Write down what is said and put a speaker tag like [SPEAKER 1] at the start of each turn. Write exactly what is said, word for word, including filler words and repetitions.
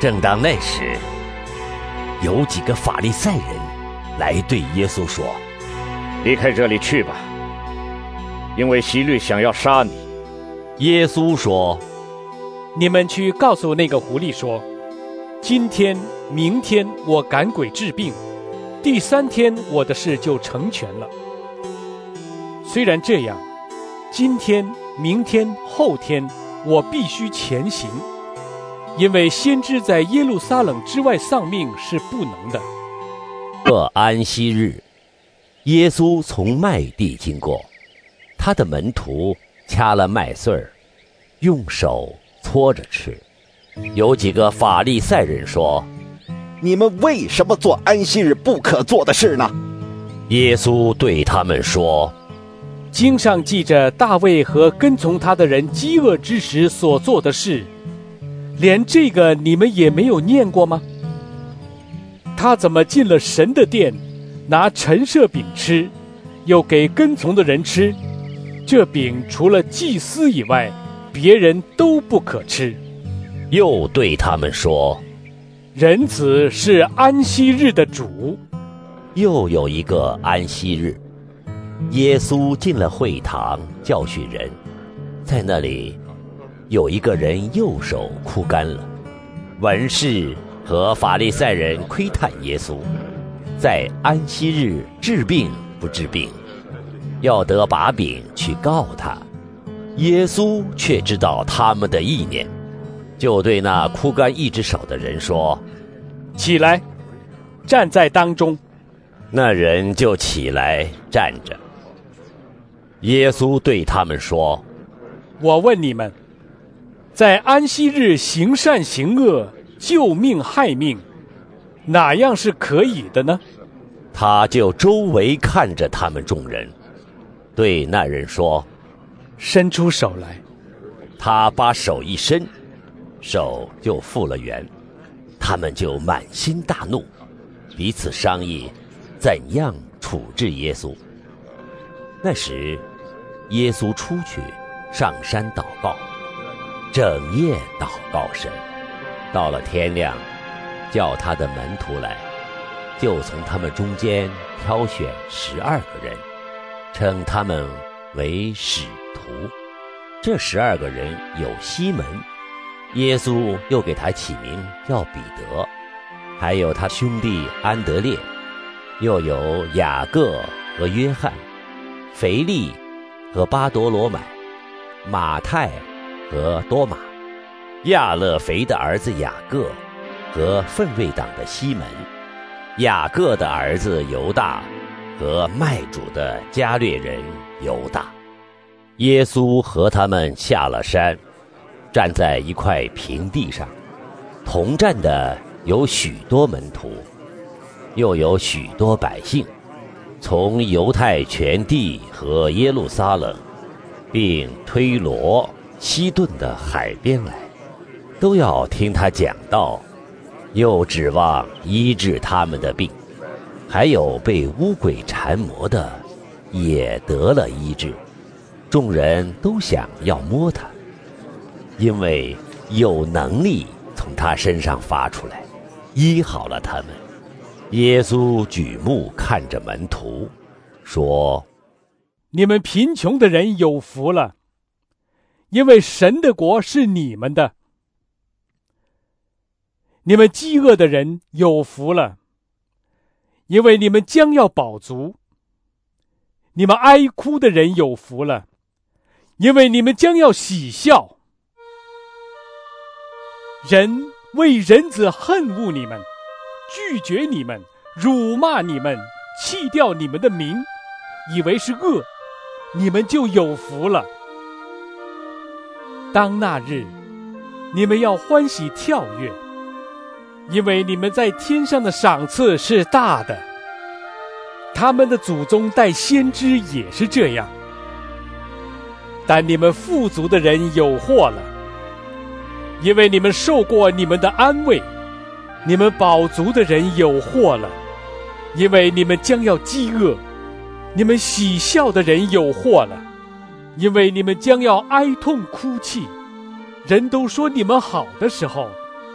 [SPEAKER 1] 正当那时，有几个法利赛人来对耶稣说：
[SPEAKER 2] 离开这里去吧，因为希律想要杀你。
[SPEAKER 1] 耶稣说：
[SPEAKER 3] 你们去告诉那个狐狸说，今天明天我赶鬼治病，第三天我的事就成全了。虽然这样，今天明天后天我必须前行，因为先知在耶路撒冷之外丧命是不能的。
[SPEAKER 1] 这安息日，耶稣从麦地经过，他的门徒掐了麦穗儿，用手搓着吃。有几个法利赛人说：
[SPEAKER 4] 你们为什么做安息日不可做的事呢？
[SPEAKER 1] 耶稣对他们说：
[SPEAKER 3] 经上记着大卫和跟从他的人饥饿之时所做的事，连这个你们也没有念过吗？他怎么进了神的殿，拿陈设饼吃，又给跟从的人吃？这饼除了祭司以外，别人都不可吃。
[SPEAKER 1] 又对他们说：
[SPEAKER 3] 人子是安息日的主。
[SPEAKER 1] 又有一个安息日，耶稣进了会堂教训人，在那里有一个人右手枯干了。文士和法利赛人窥探耶稣，在安息日治病不治病，要得把柄去告他。耶稣却知道他们的意念，就对那枯干一只手的人说：
[SPEAKER 3] 起来，站在当中。
[SPEAKER 1] 那人就起来站着。耶稣对他们说：
[SPEAKER 3] 我问你们，在安息日行善行恶，救命害命，哪样是可以的呢？
[SPEAKER 1] 他就周围看着他们众人，对那人说：
[SPEAKER 3] 伸出手来。
[SPEAKER 1] 他把手一伸，手就复了原。他们就满心大怒，彼此商议怎样处置耶稣。那时耶稣出去上山祷告，整夜祷告神。到了天亮，叫他的门徒来，就从他们中间挑选十二个人，称他们为使徒。这十二个人有西门，耶稣又给他起名叫彼得，还有他兄弟安德烈，又有雅各和约翰，腓力和巴多罗买，马太和多马，亚勒腓的儿子雅各和奋锐党的西门，雅各的儿子犹大和卖主的加略人犹大。耶稣和他们下了山，站在一块平地上，同站的有许多门徒，又有许多百姓，从犹太全地和耶路撒冷，并推罗、西顿的海边来，都要听他讲道，又指望医治他们的病。还有被污鬼缠磨的，也得了医治。众人都想要摸他，因为有能力从他身上发出来，医好了他们。耶稣举目看着门徒，说：
[SPEAKER 3] 你们贫穷的人有福了，因为神的国是你们的。你们饥饿的人有福了，因为你们将要饱足。你们哀哭的人有福了，因为你们将要喜笑。人为人子恨恶你们，拒绝你们，辱骂你们，弃掉你们的名，以为是恶，你们就有福了。当那日，你们要欢喜跳跃，因为你们在天上的赏赐是大的。他们的祖宗带先知也是这样。但你们富足的人有祸了，因为你们受过你们的安慰；你们饱足的人有祸了，因为你们将要饥饿；你们喜笑的人有祸了，因为你们将要哀痛哭泣。人都说你们好的时候，